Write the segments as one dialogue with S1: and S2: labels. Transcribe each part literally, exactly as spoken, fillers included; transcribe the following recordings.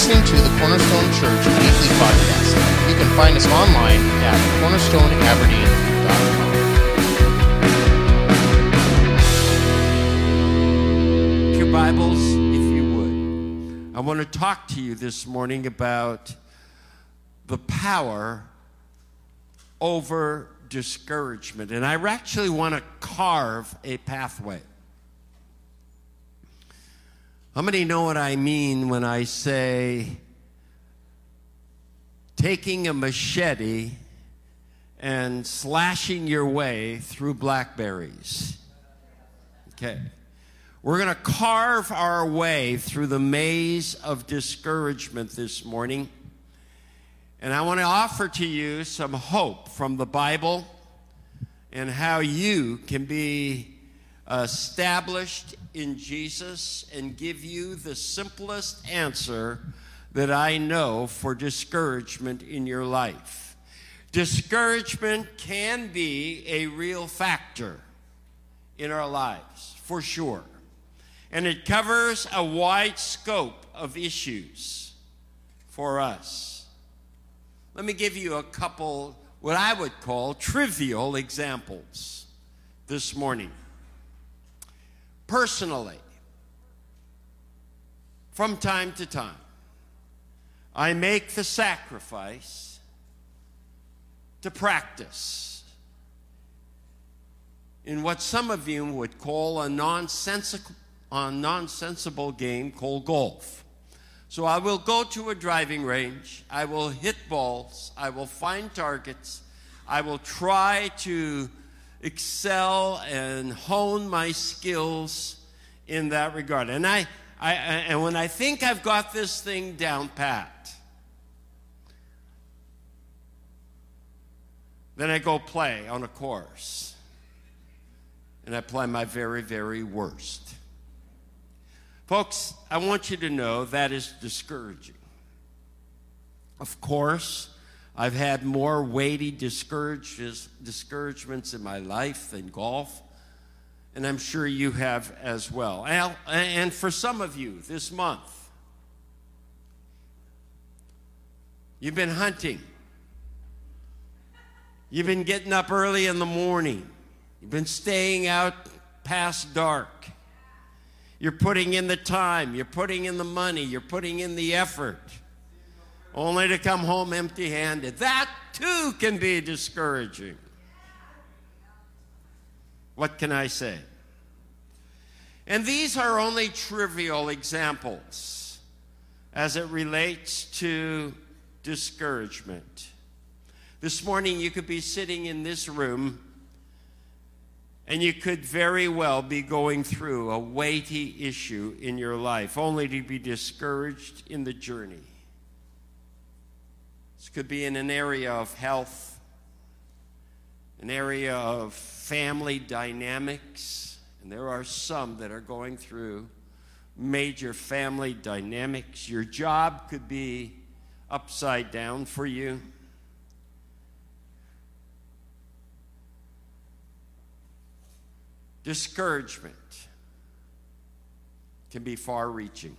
S1: listening to the Cornerstone Church Weekly Podcast. You can find us online at cornerstone aberdeen dot com.
S2: Your Bibles, if you would. I want to talk to you this morning about the power over discouragement. And I actually want to carve a pathway. How many know what I mean when I say taking a machete and slashing your way through blackberries? Okay. We're going to carve our way through the maze of discouragement this morning. And I want to offer to you some hope from the Bible and how you can be established in Jesus and give you the simplest answer that I know for discouragement in your life. Discouragement can be a real factor in our lives, for sure. And it covers a wide scope of issues for us. Let me give you a couple, what I would call trivial examples this morning. Personally, from time to time, I make the sacrifice to practice in what some of you would call a nonsensical, a nonsensible game called golf. So I will go to a driving range, I will hit balls, I will find targets, I will try to excel and hone my skills in that regard. And I, I, and when I think I've got this thing down pat, then I go play on a course, and I play my very, very worst. Folks, I want you to know that is discouraging. Of course, I've had more weighty discouragements in my life than golf, and I'm sure you have as well. And for some of you this month, you've been hunting. You've been getting up early in the morning. You've been staying out past dark. You're putting in the time, you're putting in the money, you're putting in the effort, only to come home empty-handed. That, too, can be discouraging. What can I say? And these are only trivial examples as it relates to discouragement. This morning, you could be sitting in this room, and you could very well be going through a weighty issue in your life, only to be discouraged in the journey. This could be in an area of health, an area of family dynamics, and there are some that are going through major family dynamics. Your job could be upside down for you. Discouragement can be far-reaching.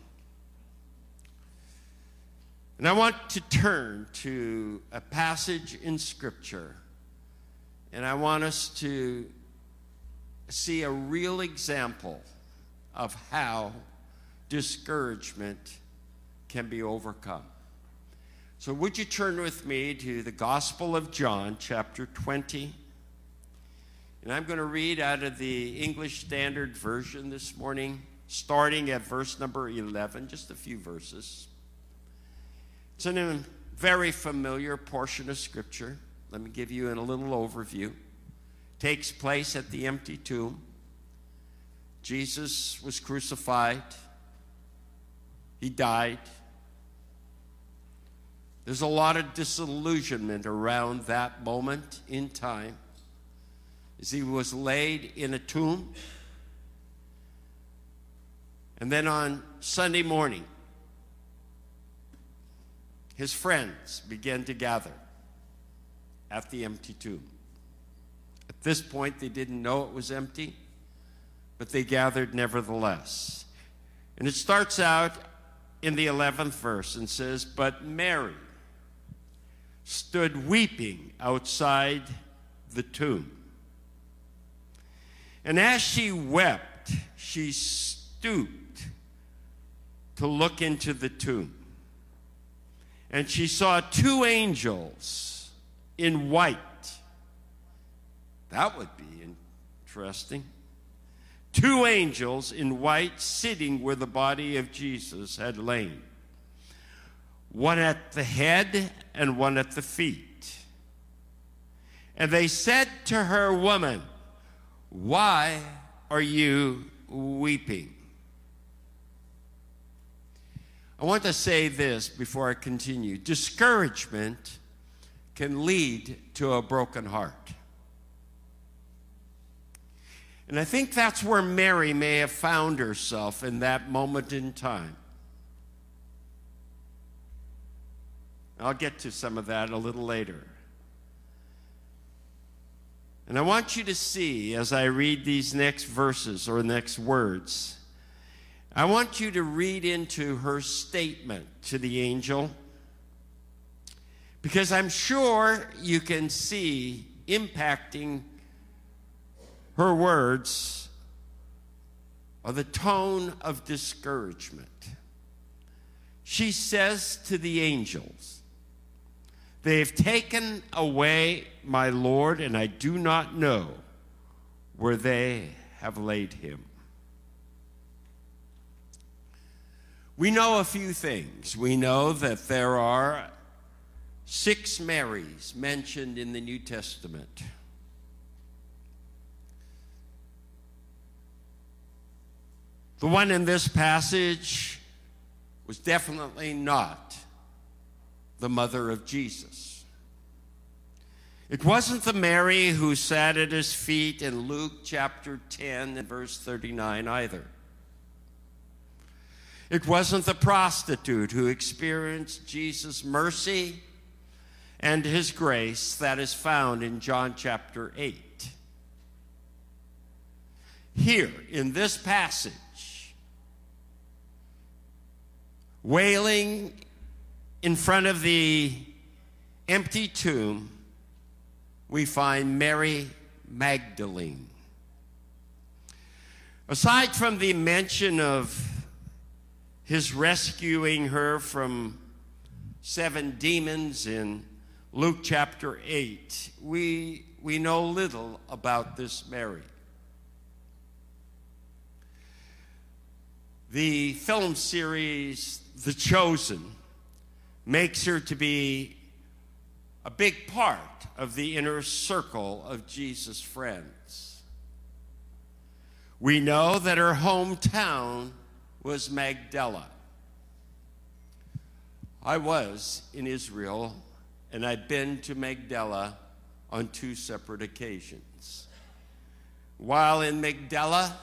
S2: And I want to turn to a passage in Scripture, and I want us to see a real example of how discouragement can be overcome. So would you turn with me to the Gospel of John, chapter twenty. And I'm going to read out of the English Standard Version this morning, starting at verse number eleven, just a few verses. It's in a very familiar portion of Scripture. Let me give you a little overview. It takes place at the empty tomb. Jesus was crucified. He died. There's a lot of disillusionment around that moment in time, as he was laid in a tomb. And then on Sunday morning, his friends began to gather at the empty tomb. At this point, they didn't know it was empty, but they gathered nevertheless. And it starts out in the eleventh verse and says, "But Mary stood weeping outside the tomb. And as she wept, she stooped to look into the tomb. And she saw two angels in white." That would be interesting. Two angels in white sitting where the body of Jesus had lain. One at the head and one at the feet. And they said to her, "Woman, why are you weeping?" I want to say this before I continue. Discouragement can lead to a broken heart. And I think that's where Mary may have found herself in that moment in time. I'll get to some of that a little later. And I want you to see, as I read these next verses or next words, I want you to read into her statement to the angel, because I'm sure you can see impacting her words are the tone of discouragement. She says to the angels, "They have taken away my Lord, and I do not know where they have laid him." We know a few things. We know that there are six Marys mentioned in the New Testament. The one in this passage was definitely not the mother of Jesus. It wasn't the Mary who sat at his feet in Luke chapter ten and verse thirty-nine either. It wasn't the prostitute who experienced Jesus' mercy and his grace that is found in John chapter eight. Here in this passage, wailing in front of the empty tomb, we find Mary Magdalene. Aside from the mention of his rescuing her from seven demons in Luke chapter eight, we, we know little about this Mary. The film series The Chosen makes her to be a big part of the inner circle of Jesus' friends. We know that her hometown was Magdala. I was in Israel, and I'd been to Magdala on two separate occasions. While in Magdala,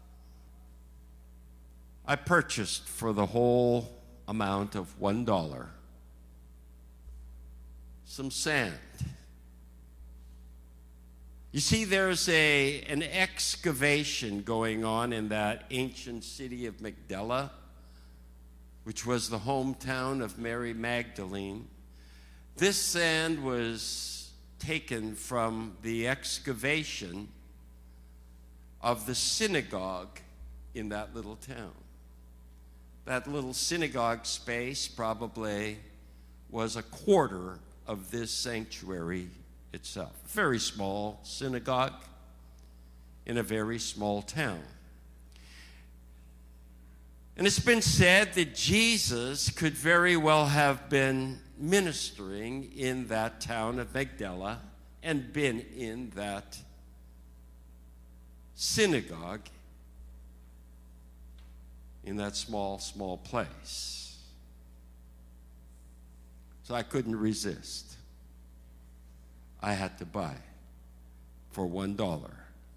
S2: I purchased for the whole amount of one dollar some sand. You see, there's a, an excavation going on in that ancient city of Magdala, which was the hometown of Mary Magdalene. This sand was taken from the excavation of the synagogue in that little town. That little synagogue space probably was a quarter of this sanctuary itself. A very small synagogue in a very small town. And it's been said that Jesus could very well have been ministering in that town of Magdala and been in that synagogue in that small, small place. So I couldn't resist. I had to buy for one dollar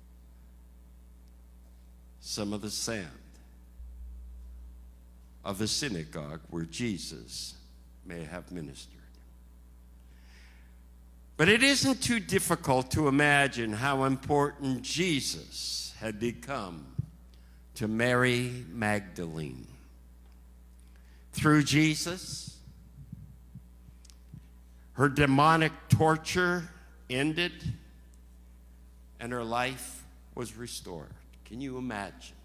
S2: some of the sand of the synagogue where Jesus may have ministered. But it isn't too difficult to imagine how important Jesus had become to Mary Magdalene. through Jesus. Her demonic torture ended, and her life was restored. Can you imagine?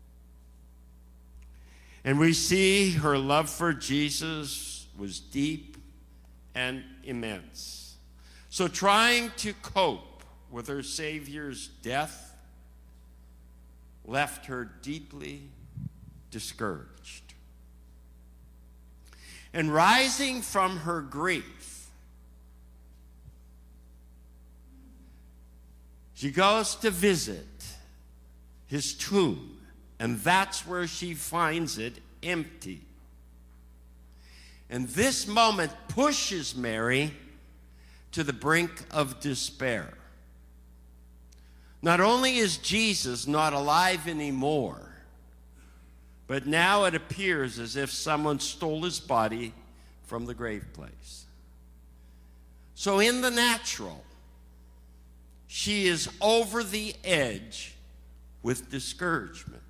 S2: And we see her love for Jesus was deep and immense. So trying to cope with her Savior's death left her deeply discouraged. And rising from her grief, she goes to visit his tomb, and that's where she finds it empty. And this moment pushes Mary to the brink of despair. Not only is Jesus not alive anymore, but now it appears as if someone stole his body from the grave place. So in the natural, she is over the edge with discouragement.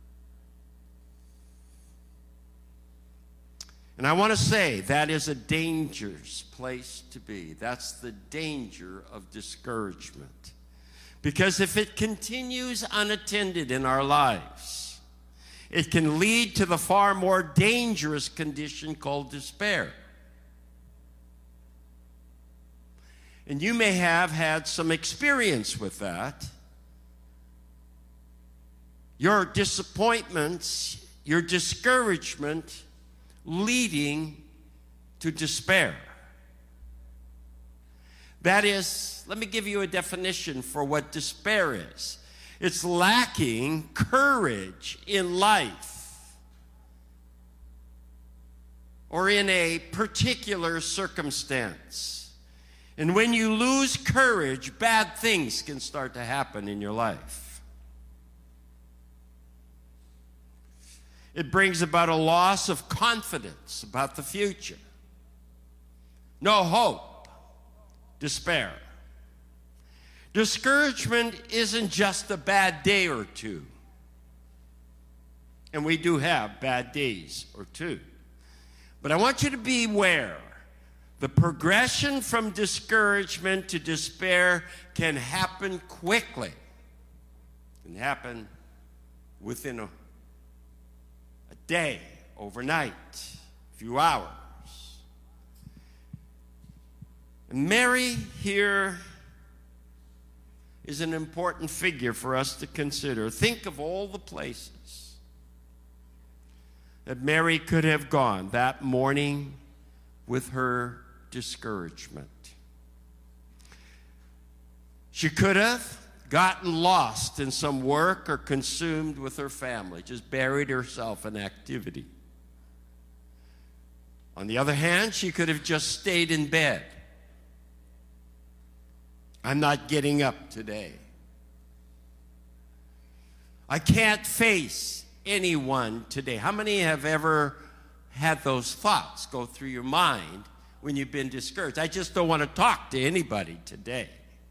S2: And I want to say that is a dangerous place to be. That's the danger of discouragement. Because if it continues unattended in our lives, it can lead to the far more dangerous condition called despair. And you may have had some experience with that. Your disappointments, your discouragement, leading to despair. That is, let me give you a definition for what despair is. It's lacking courage in life or in a particular circumstance. And when you lose courage, bad things can start to happen in your life. It brings about a loss of confidence about the future. No hope. Despair. Discouragement isn't just a bad day or two. And we do have bad days or two. But I want you to be aware. The progression from discouragement to despair can happen quickly. It can happen within a, a day, overnight, a few hours. And Mary here is an important figure for us to consider. Think of all the places that Mary could have gone that morning with her discouragement. She could have gotten lost in some work or consumed with her family, just buried herself in activity. On the other hand, she could have just stayed in bed. I'm not getting up today. I can't face anyone today. How many have ever had those thoughts go through your mind when you've been discouraged? I just don't want to talk to anybody today.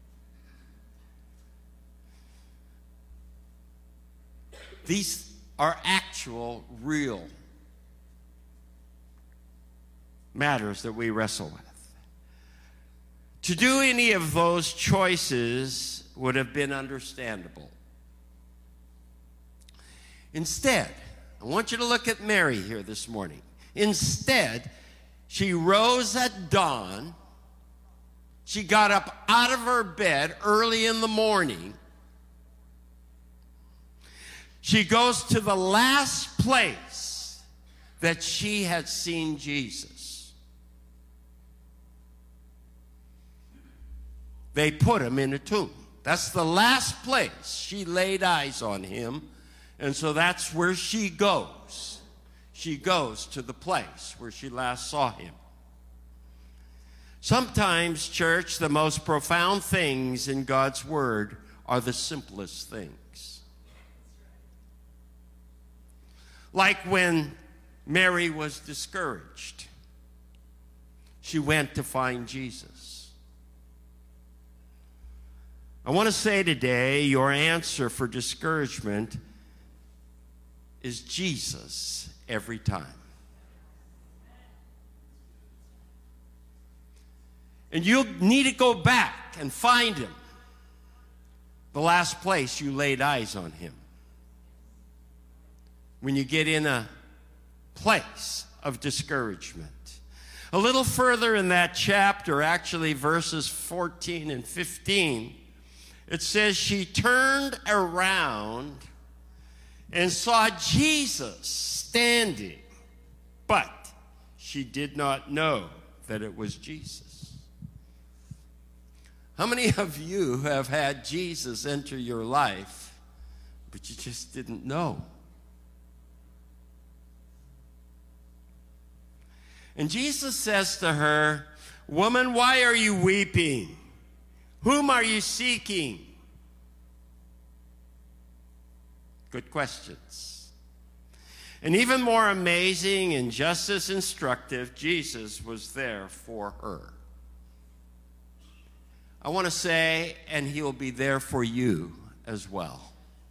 S2: These are actual, real matters that we wrestle with. To do any of those choices would have been understandable. Instead, I want you to look at Mary here this morning. Instead, she rose at dawn. She got up out of her bed early in the morning. She goes to the last place that she had seen Jesus. They put him in a tomb. That's the last place she laid eyes on him. And so that's where she goes. She goes to the place where she last saw him. Sometimes, church, the most profound things in God's word are the simplest things. Like when Mary was discouraged, she went to find Jesus. I want to say today, your answer for discouragement is Jesus every time. And you'll need to go back and find him. The last place you laid eyes on him. When you get in a place of discouragement. A little further in that chapter, actually verses fourteen and fifteen, it says she turned around and saw Jesus standing, but she did not know that it was Jesus. How many of you have had Jesus enter your life, but you just didn't know? And Jesus says to her, "Woman, why are you weeping? Whom are you seeking?" Good questions. And even more amazing and just as instructive, Jesus was there for her. I want to say, and he'll be there for you as well.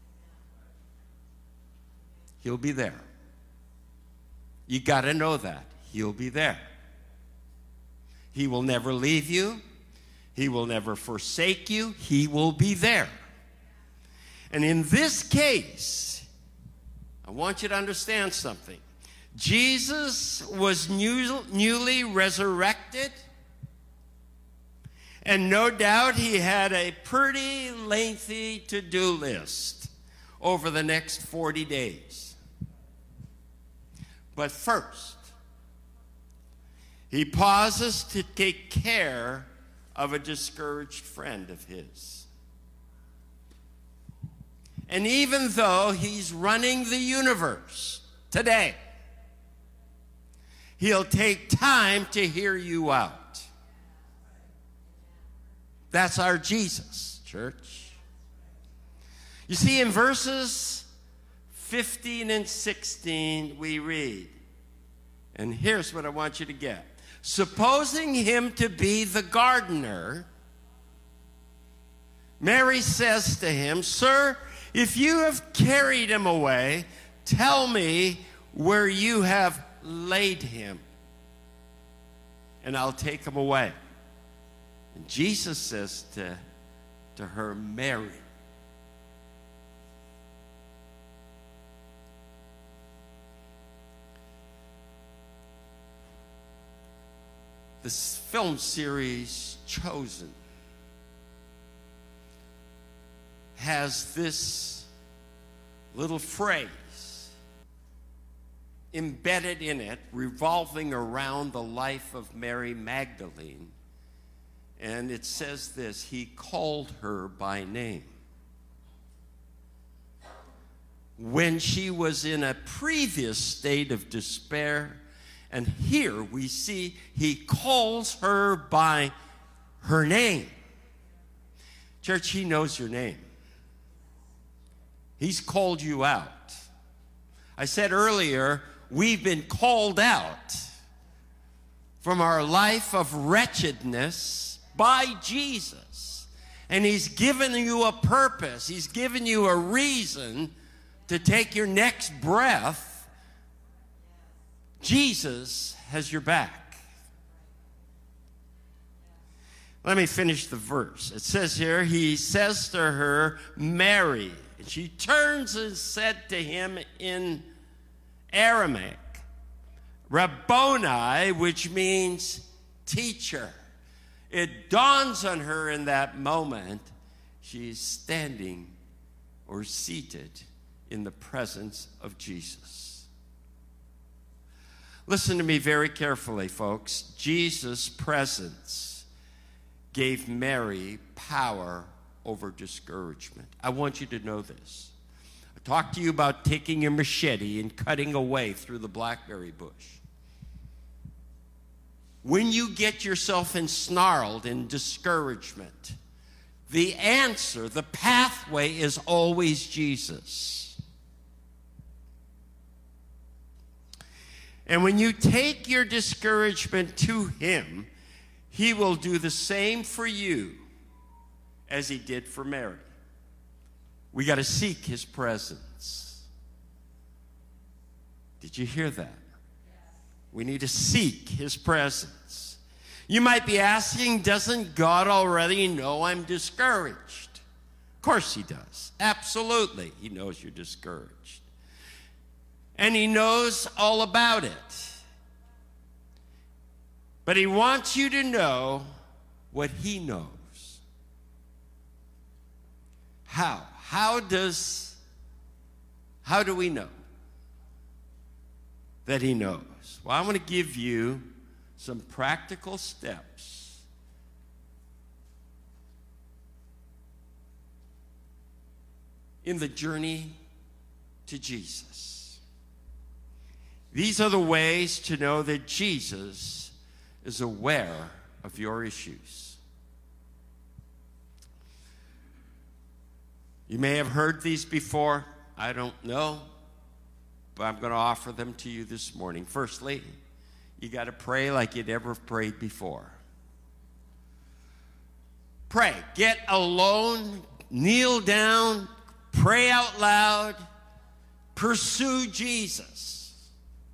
S2: He'll be there. You got to know that. He'll be there. He will never leave you. He will never forsake you. He will be there. And in this case, I want you to understand something. Jesus was new, newly resurrected. And no doubt he had a pretty lengthy to-do list over the next forty days. But first, he pauses to take care of a discouraged friend of his. And even though he's running the universe today, he'll take time to hear you out. That's our Jesus, church. You see, in verses fifteen and sixteen, we read, and here's what I want you to get. Supposing him to be the gardener, Mary says to him, "Sir, if you have carried him away, tell me where you have laid him, and I'll take him away." And Jesus says to, to her, "Mary." This film series, Chosen, has this little phrase embedded in it, revolving around the life of Mary Magdalene. And it says this: he called her by name. When she was in a previous state of despair, and here we see he calls her by her name. Church, he knows your name. He's called you out. I said earlier, we've been called out from our life of wretchedness by Jesus. And he's given you a purpose. He's given you a reason to take your next breath. Jesus has your back. Let me finish the verse. It says here, he says to her, "Mary." And she turns and said to him in Aramaic, "Rabboni," which means teacher. It dawns on her in that moment, she's standing or seated in the presence of Jesus. Listen to me very carefully, folks. Jesus' presence gave Mary power over discouragement. I want you to know this. I talked to you about taking your machete and cutting away through the blackberry bush. When you get yourself ensnarled in discouragement, the answer, the pathway is always Jesus. And when you take your discouragement to him, he will do the same for you as he did for Mary. We got to seek his presence. Did you hear that? We need to seek his presence. You might be asking, doesn't God already know I'm discouraged? Of course he does. Absolutely, he knows you're discouraged. And he knows all about it. But he wants you to know what he knows. How? How does, how do we know that he knows? Well, I want to give you some practical steps in the journey to Jesus. These are the ways to know that Jesus is aware of your issues. You may have heard these before. I don't know, but I'm going to offer them to you this morning. Firstly, you got to pray like you'd never prayed before. Pray. Get alone, kneel down, pray out loud, pursue Jesus.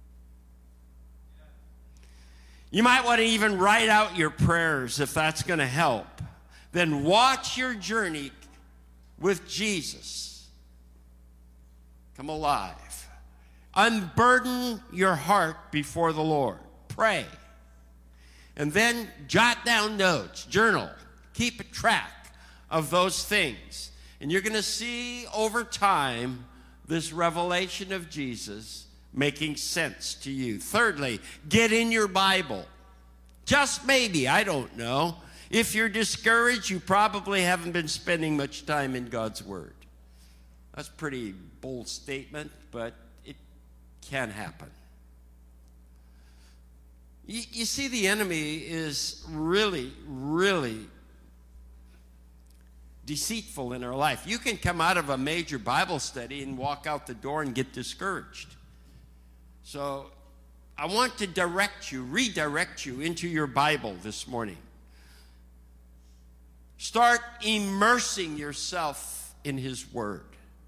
S2: You might want to even write out your prayers if that's going to help. Then watch your journey with Jesus come alive. Unburden your heart before the Lord. Pray. And then jot down notes, journal, keep a track of those things. And you're going to see over time this revelation of Jesus making sense to you. Thirdly, get in your Bible. Just maybe, I don't know. If you're discouraged, you probably haven't been spending much time in God's Word. That's a pretty bold statement, but it can happen. You, you see, the enemy is really, really deceitful in our life. You can come out of a major Bible study and walk out the door and get discouraged. So I want to direct you, redirect you into your Bible this morning. Start immersing yourself in His Word.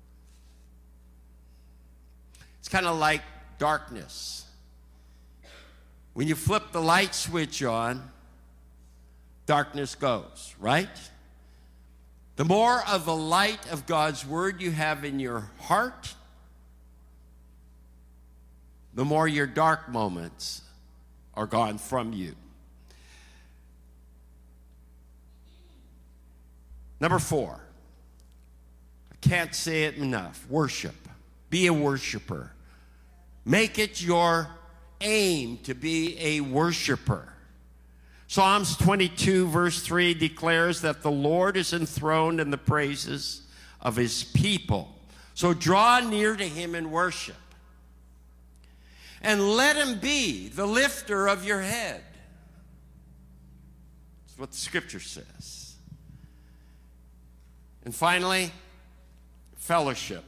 S2: It's kind of like darkness. When you flip the light switch on, darkness goes, right? The more of the light of God's Word you have in your heart, the more your dark moments are gone from you. Number four, I can't say it enough, worship. Be a worshiper. Make it your aim to be a worshiper. Psalms twenty-two verse three declares that the Lord is enthroned in the praises of His people. So draw near to Him in worship. And let Him be the lifter of your head. That's what the Scripture says. And finally, fellowship.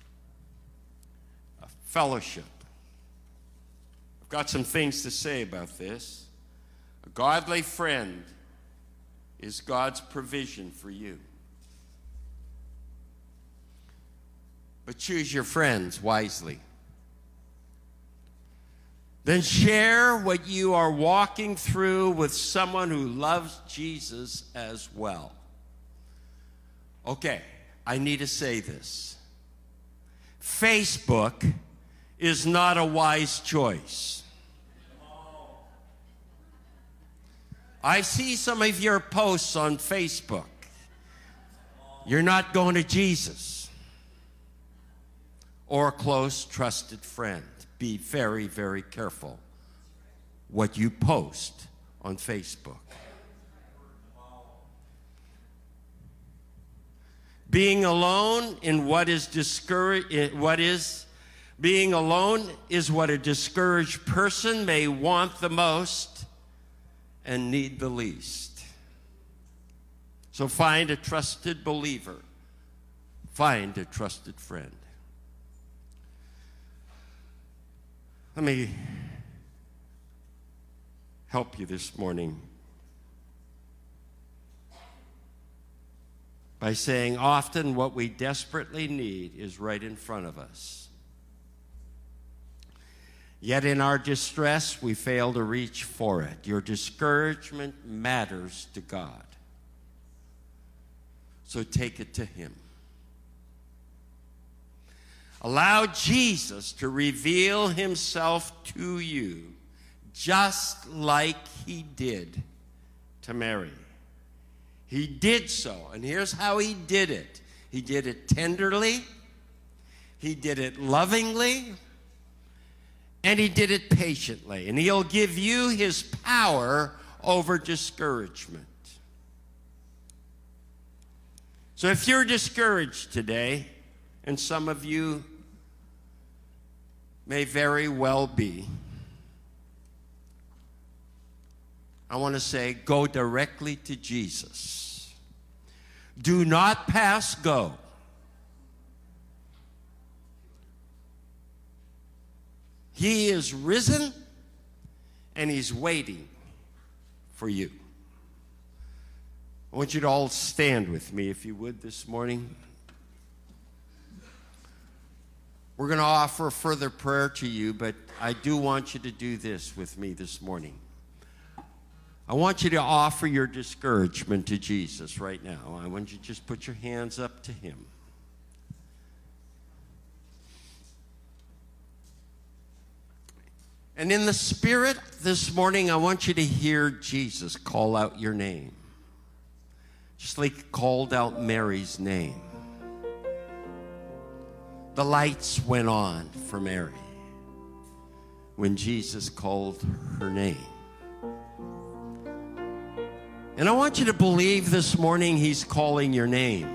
S2: A fellowship. I've got some things to say about this. A godly friend is God's provision for you. But choose your friends wisely. Then share what you are walking through with someone who loves Jesus as well. Okay, I need to say this. Facebook is not a wise choice. I see some of your posts on Facebook. You're not going to Jesus or a close, trusted friend. Be very, very careful what you post on Facebook. Being alone in what is discouraged, what is being alone is what a discouraged person may want the most and need the least. So find a trusted believer. Find a trusted friend. Let me help you this morning by saying often what we desperately need is right in front of us. Yet in our distress, we fail to reach for it. Your discouragement matters to God. So take it to him. Allow Jesus to reveal himself to you just like he did to Mary. He did so, and here's how he did it. He did it tenderly, he did it lovingly, and he did it patiently. And he'll give you his power over discouragement. So if you're discouraged today, and some of you may very well be, I want to say, go directly to Jesus. Do not pass go. He is risen, and he's waiting for you. I want you to all stand with me, if you would, this morning. We're going to offer a further prayer to you, but I do want you to do this with me this morning. I want you to offer your discouragement to Jesus right now. I want you to just put your hands up to him. And in the Spirit this morning, I want you to hear Jesus call out your name, just like he called out Mary's name. The lights went on for Mary when Jesus called her name. And I want you to believe this morning he's calling your name.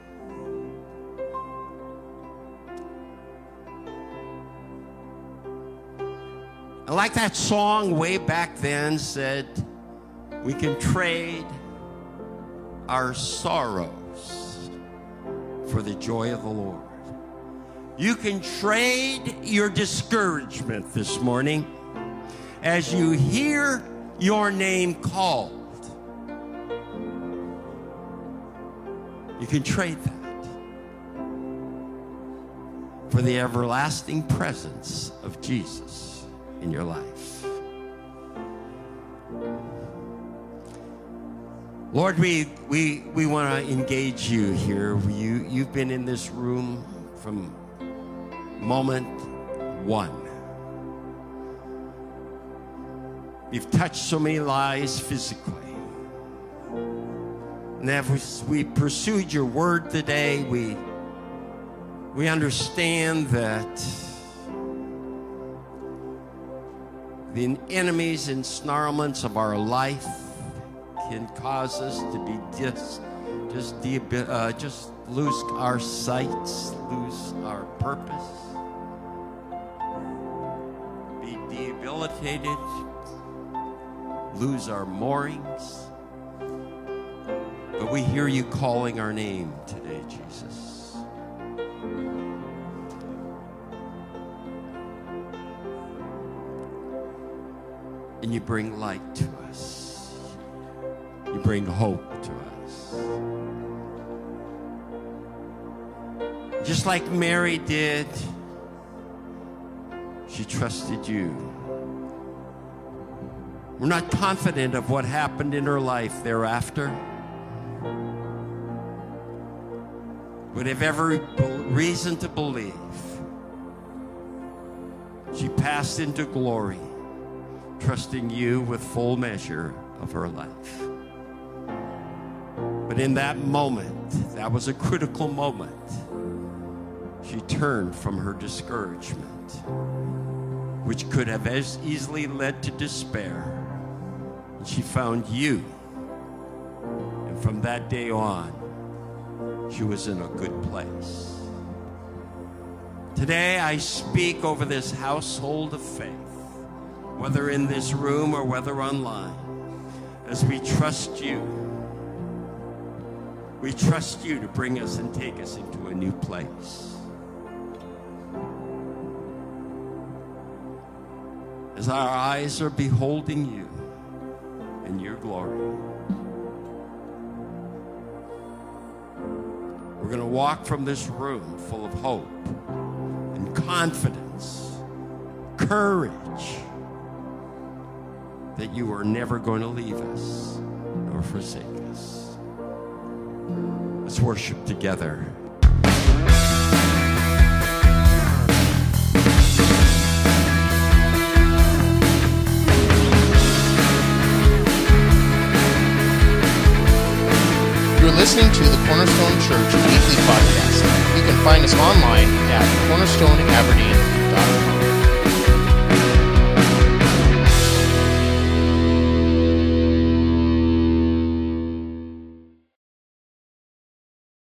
S2: I like that song way back then said, we can trade our sorrows for the joy of the Lord. You can trade your discouragement this morning as you hear your name called. You can trade that for the everlasting presence of Jesus in your life. Lord, we we we want to engage you here. You you've been in this room from moment one. You've touched so many lives physically. And as we pursued your word today, we we understand that the enemies and snarlments of our life can cause us to be just, just, de- uh, just lose our sights, lose our purpose, be debilitated, lose our moorings. But we hear you calling our name today, Jesus. And you bring light to us. You bring hope to us. Just like Mary did, she trusted you. We're not confident of what happened in her life thereafter. But have every reason to believe she passed into glory, trusting you with full measure of her life. But in that moment, that was a critical moment, she turned from her discouragement, which could have as easily led to despair. And she found you. And from that day on, she was in a good place. Today, I speak over this household of faith, whether in this room or whether online, as we trust you. We trust you to bring us and take us into a new place. As our eyes are beholding you in your glory, we're going to walk from this room full of hope and confidence, courage that you are never going to leave us nor forsake us. Let's worship together.
S1: You're listening to the Cornerstone Church Weekly Podcast. You can find us online at cornerstone aberdeen